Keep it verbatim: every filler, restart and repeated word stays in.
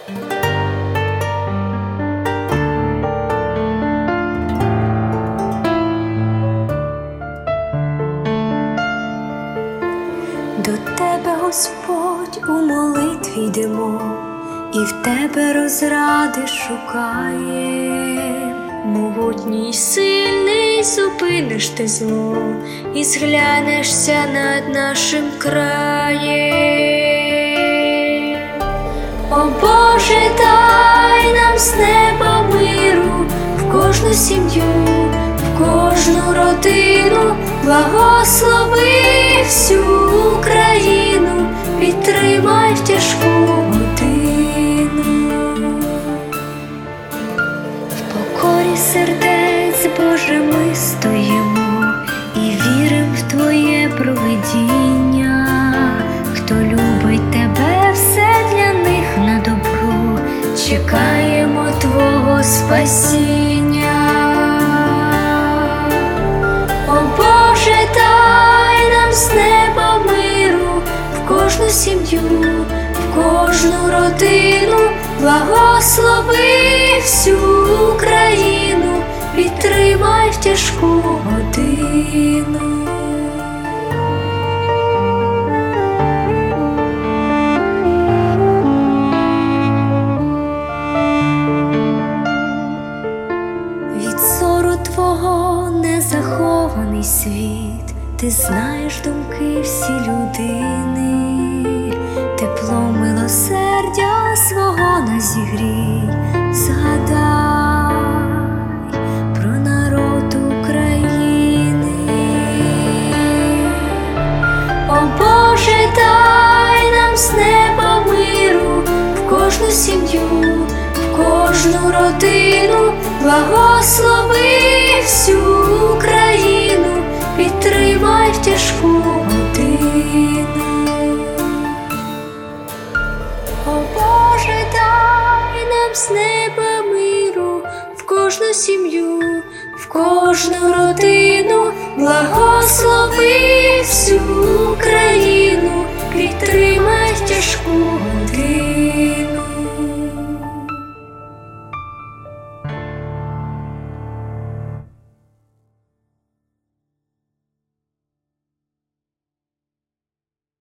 До Тебе, Господь, у молитві йдемо, і в Тебе розради шукаєм. Могутній й сильний, зупиниш ти зло і зглянешся над нашим краєм. О Боже, дай нам з неба миру в кожну сім'ю, в кожну родину, благослови всю Україну, підтримай в тяжку годину. В покорі сердець, Боже, ми стоїмо і вірим в Твоє провидіння. Хто любить Тебе, все для них на добро, чекаємо Твого спасіння. О Боже, дай нам з неба миру в кожну сім'ю, в кожну родину, благослови всю Україну, підтримай в тяжку годину. Від зору Твого не захований світ, Ти знаєш думки всі людини, тепло милосердя свого нас зігрій, згадай про народ України. О Боже, дай нам з неба миру в кожну сім'ю, в кожну родину, благослови всю Україну, підтримай в тяжку годину. О Боже, дай нам з неба миру в кожну сім'ю, в кожну родину, благослови всю Україну, підтримай в тяжку годину.